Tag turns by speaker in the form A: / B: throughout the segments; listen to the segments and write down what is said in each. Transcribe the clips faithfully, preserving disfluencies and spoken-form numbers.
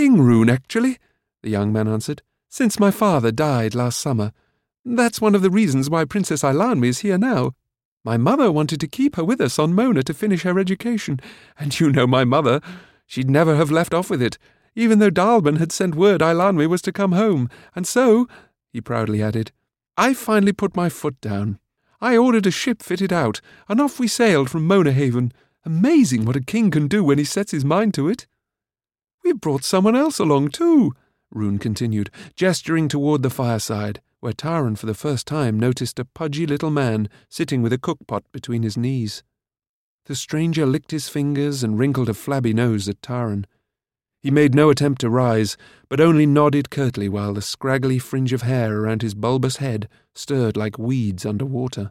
A: king rune, actually," the young man answered, "since my father died last summer. That's one of the reasons why Princess Eilonwy is here now. My mother wanted to keep her with us on Mona to finish her education, and you know my mother. She'd never have left off with it, even though Dallben had sent word Eilonwy was to come home. And so," he proudly added, "I finally put my foot down. I ordered a ship fitted out, and off we sailed from Mona Haven. Amazing what a king can do when he sets his mind to it." "We brought someone else along too," Rune continued, gesturing toward the fireside, where Taran for the first time noticed a pudgy little man sitting with a cookpot between his knees. The stranger licked his fingers and wrinkled a flabby nose at Taran. He made no attempt to rise, but only nodded curtly while the scraggly fringe of hair around his bulbous head stirred like weeds under water.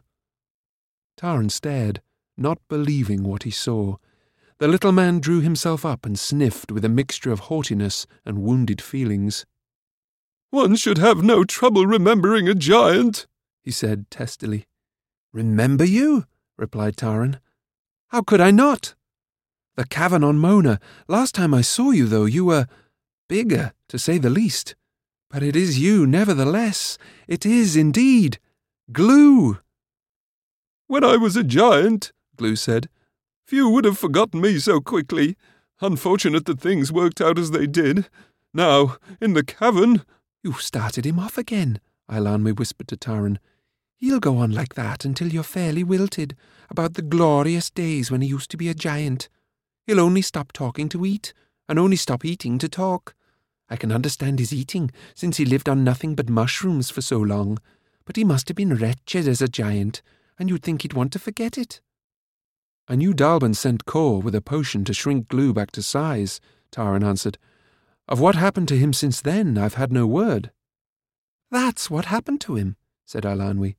A: Taran stared, not believing what he saw. The little man drew himself up and sniffed with a mixture of haughtiness and wounded feelings. "One should have no trouble remembering a giant," he said testily. "Remember you?" replied Taran. "How could I not? The cavern on Mona. Last time I saw you, though, you were bigger, to say the least. But it is you, nevertheless. It is indeed. Glue." "When I was a giant," Glue said, "few would have forgotten me so quickly. Unfortunate that things worked out as they did. Now, in the cavern—" "You started him off again," Eilonwy whispered to Taran. "He'll go on like that until you're fairly wilted, about the glorious days when he used to be a giant. He'll only stop talking to eat, and only stop eating to talk. I can understand his eating, since he lived on nothing but mushrooms for so long, but he must have been wretched as a giant, and you'd think he'd want to forget it." "I knew Dallben sent Kor with a potion to shrink Glue back to size," Taran answered. "Of what happened to him since then, I've had no word." "That's what happened to him," said Eilonwy.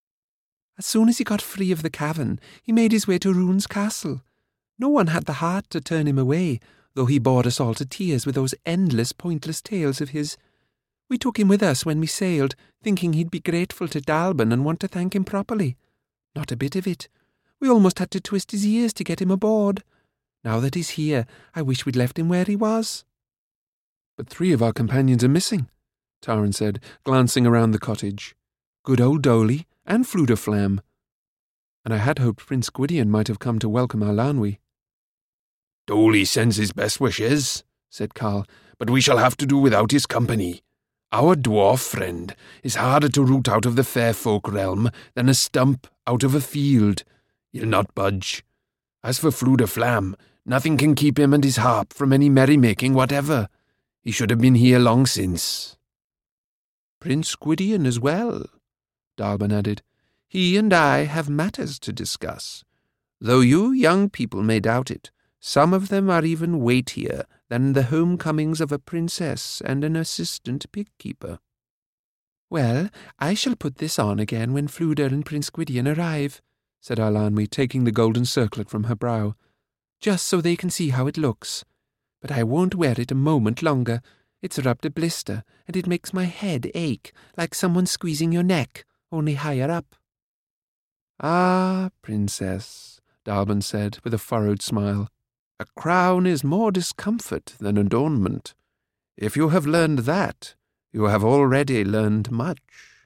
A: "As soon as he got free of the cavern, he made his way to Rune's castle. No one had the heart to turn him away, though he bored us all to tears with those endless, pointless tales of his. We took him with us when we sailed, thinking he'd be grateful to Dallben and want to thank him properly. Not a bit of it. We almost had to twist his ears to get him aboard. Now that he's here, I wish we'd left him where he was." "But three of our companions are missing," Taran said, glancing around the cottage. "Good old Dolly and Fludaflam. And I had hoped Prince Gwydion might have come to welcome Eilonwy."
B: "Dolly sends his best wishes," said Carl, "but we shall have to do without his company. Our dwarf friend is harder to root out of the fair folk realm than a stump out of a field. He'll not budge. As for Fludaflam, nothing can keep him and his harp from any merrymaking whatever. He should have been here long since."
A: "Prince Gwydion as well," Dallben added. "He and I have matters to discuss. Though you young people may doubt it, some of them are even weightier than the homecomings of a princess and an assistant pig-keeper." "Well, I shall put this on again when Fluda and Prince Gwydion arrive," said Eilonwy, taking the golden circlet from her brow, "just so they can see how it looks. But I won't wear it a moment longer. It's rubbed a blister, and it makes my head ache, like someone squeezing your neck, only higher up." "Ah, princess," Dallben said, with a furrowed smile, "a crown is more discomfort than adornment. If you have learned that, you have already learned much."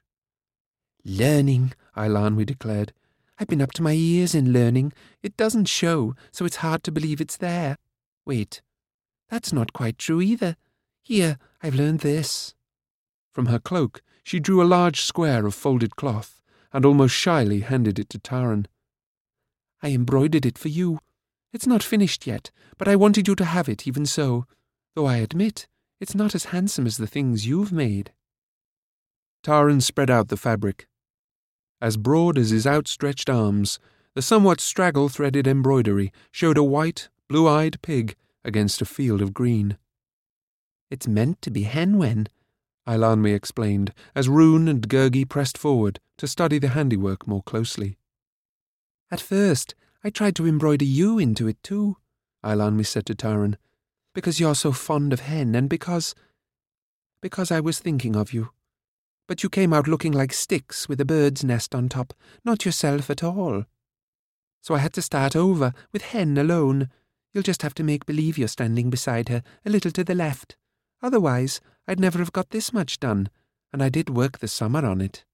A: "Learning," Eilonwy declared. "I've been up to my ears in learning. It doesn't show, so it's hard to believe it's there. Wait, that's not quite true either. Here, I've learned this." From her cloak, she drew a large square of folded cloth, and almost shyly handed it to Taran. "I embroidered it for you. It's not finished yet, but I wanted you to have it even so, though I admit it's not as handsome as the things you've made." Taran spread out the fabric. As broad as his outstretched arms, the somewhat straggle-threaded embroidery showed a white, blue-eyed pig against a field of green. "It's meant to be Henwen," Eilonwy explained, as Rune and Gurgi pressed forward to study the handiwork more closely. "At first, I tried to embroider you into it too," Eilonwy said to Taran, "because you're so fond of hen and because... because I was thinking of you. But you came out looking like sticks with a bird's nest on top, not yourself at all. So I had to start over, with hen alone. You'll just have to make believe you're standing beside her, a little to the left. Otherwise, I'd never have got this much done, and I did work the summer on it."